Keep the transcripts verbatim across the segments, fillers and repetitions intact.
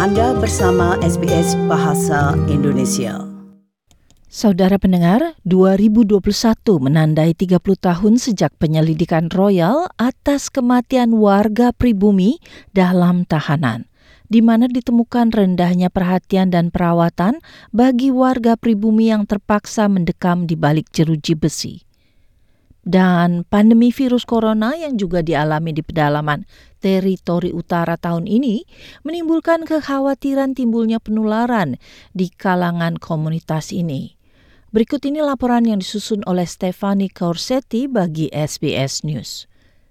Anda bersama S B S Bahasa Indonesia. Saudara pendengar, dua ribu dua puluh satu menandai tiga puluh tahun sejak penyelidikan royal atas kematian warga pribumi dalam tahanan, di mana ditemukan rendahnya perhatian dan perawatan bagi warga pribumi yang terpaksa mendekam di balik jeruji besi. Dan pandemi virus corona yang juga dialami di pedalaman teritori utara tahun ini menimbulkan kekhawatiran timbulnya penularan di kalangan komunitas ini. Berikut ini laporan yang disusun oleh Stefani Corsetti bagi S B S News.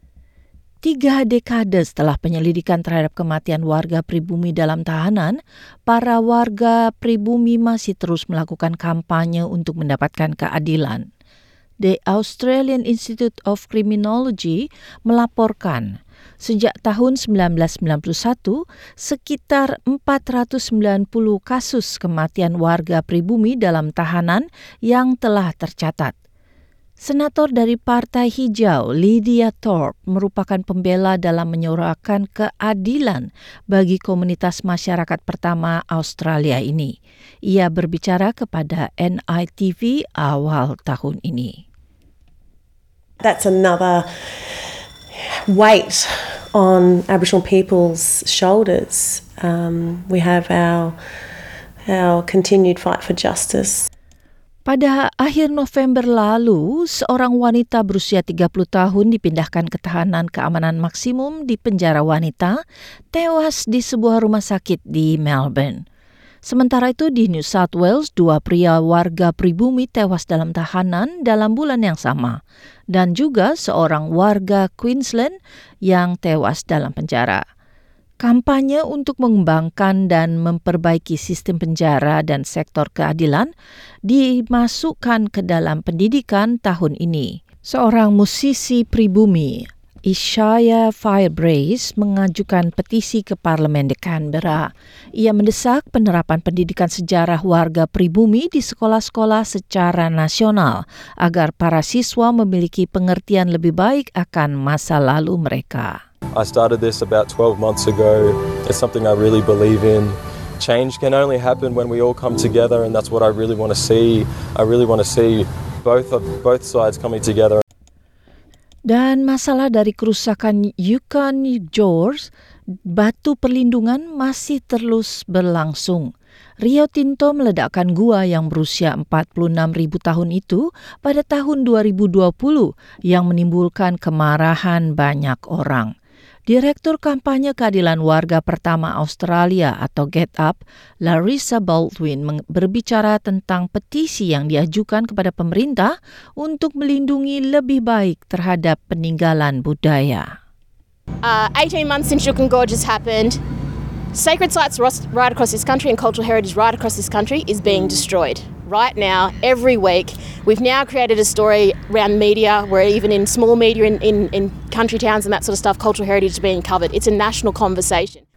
Tiga dekade setelah penyelidikan terhadap kematian warga pribumi dalam tahanan, para warga pribumi masih terus melakukan kampanye untuk mendapatkan keadilan. The Australian Institute of Criminology melaporkan, sejak tahun sembilan belas sembilan puluh satu, sekitar empat ratus sembilan puluh kasus kematian warga pribumi dalam tahanan yang telah tercatat. Senator dari Partai Hijau, Lydia Thorpe, merupakan pembela dalam menyuarakan keadilan bagi komunitas masyarakat pertama Australia ini. Ia berbicara kepada N I T V awal tahun ini. That's another weight on Aboriginal people's shoulders. Um, we have our our continued fight for justice. Pada akhir November lalu, seorang wanita berusia tiga puluh tahun dipindahkan ke tahanan keamanan maksimum di penjara wanita, tewas di sebuah rumah sakit di Melbourne. Sementara itu di New South Wales, dua pria warga pribumi tewas dalam tahanan dalam bulan yang sama, dan juga seorang warga Queensland yang tewas dalam penjara. Kampanye untuk mengembangkan dan memperbaiki sistem penjara dan sektor keadilan dimasukkan ke dalam pendidikan tahun ini. Seorang musisi pribumi, Ishaya Firebrace, mengajukan petisi ke Parlemen di Canberra. Ia mendesak penerapan pendidikan sejarah warga pribumi di sekolah-sekolah secara nasional agar para siswa memiliki pengertian lebih baik akan masa lalu mereka. I started this about twelve months ago. It's something I really believe in. Change can only happen when we all come together, and that's what I really want to see. I really want to see both of, both sides coming together. Dan masalah dari kerusakan Yukon George, batu perlindungan masih terus berlangsung. Rio Tinto meledakkan gua yang berusia empat puluh enam ribu tahun itu pada tahun dua ribu dua puluh yang menimbulkan kemarahan banyak orang. Direktur Kampanye Keadilan Warga Pertama Australia atau Get Up, Larissa Baldwin, berbicara tentang petisi yang diajukan kepada pemerintah untuk melindungi lebih baik terhadap peninggalan budaya. Uh, eighteen months since Yukon Gorge has happened, sacred sites right across this country and cultural heritage right across this country is being destroyed. Right now, every week, we've now created a story around media where even in small media in, in, in country towns and that sort of stuff, cultural heritage is being covered. It's a national conversation.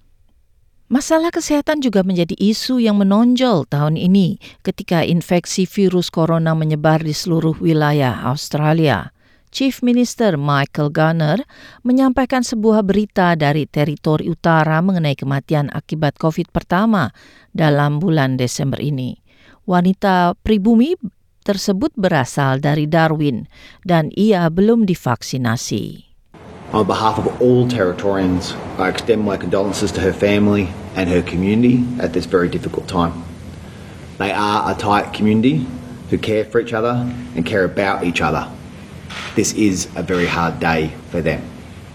Masalah kesehatan juga menjadi isu yang menonjol tahun ini ketika infeksi virus corona menyebar di seluruh wilayah Australia. Chief Minister Michael Gunner menyampaikan sebuah berita dari teritori utara mengenai kematian akibat COVID pertama dalam bulan Desember ini. Wanita pribumi tersebut berasal dari Darwin dan ia belum divaksinasi. On behalf of all Territorians, I extend my condolences to her family and her community at this very difficult time. They are a tight community who care for each other and care about each other. This is a very hard day for them.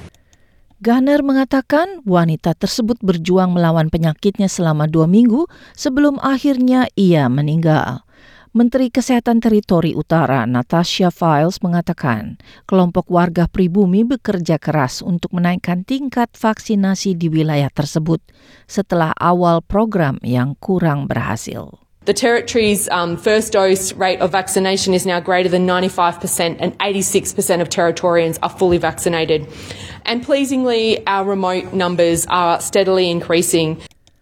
Gunner mengatakan wanita tersebut berjuang melawan penyakitnya selama dua minggu sebelum akhirnya ia meninggal. Menteri Kesehatan Teritori Utara Natasha Files mengatakan kelompok warga pribumi bekerja keras untuk menaikkan tingkat vaksinasi di wilayah tersebut setelah awal program yang kurang berhasil. The Territory's um, first dose rate of vaccination is now greater than ninety-five percent and eighty-six percent of Territorians are fully vaccinated. And pleasingly, our remote numbers are steadily increasing.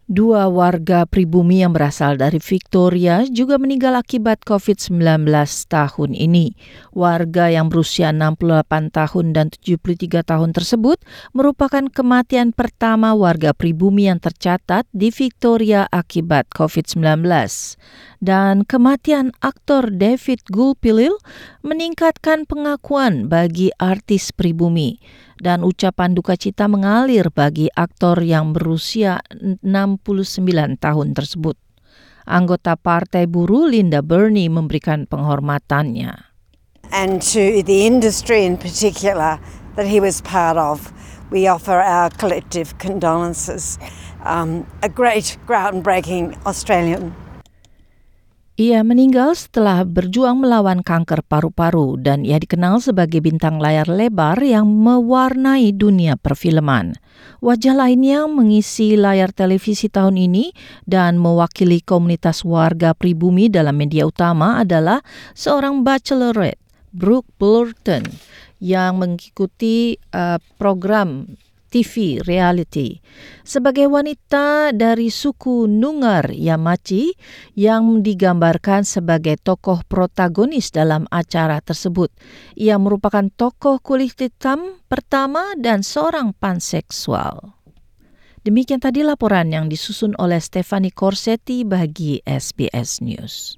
Dua warga pribumi yang berasal dari Victoria juga meninggal akibat covid sembilan belas tahun ini. Warga yang berusia enam puluh delapan tahun dan tujuh puluh tiga tahun tersebut merupakan kematian pertama warga pribumi yang tercatat di Victoria akibat covid sembilan belas. Dan kematian aktor David Gulpilil meningkatkan pengakuan bagi artis pribumi. Dan ucapan duka cita mengalir bagi aktor yang berusia enam puluh sembilan tahun tersebut. Anggota Partai Buruh Linda Burney memberikan penghormatannya. And to the industry in particular that he was part of, we offer our collective condolences. Um, a great groundbreaking Australian. Ia meninggal setelah berjuang melawan kanker paru-paru dan ia dikenal sebagai bintang layar lebar yang mewarnai dunia perfilman. Wajah lainnya mengisi layar televisi tahun ini dan mewakili komunitas warga pribumi dalam media utama adalah seorang bachelorette, Brooke Bulletin, yang mengikuti uh, program T V reality. Sebagai wanita dari suku Noongar Yamachi yang digambarkan sebagai tokoh protagonis dalam acara tersebut. Ia merupakan tokoh kulit hitam pertama dan seorang panseksual. Demikian tadi laporan yang disusun oleh Stephanie Corsetti bagi S B S News.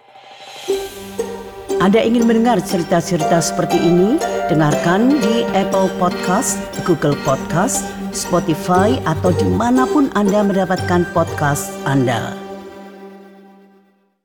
Anda ingin mendengar cerita-cerita seperti ini? Dengarkan di Apple Podcast, Google Podcast, Spotify, atau dimanapun Anda mendapatkan podcast Anda.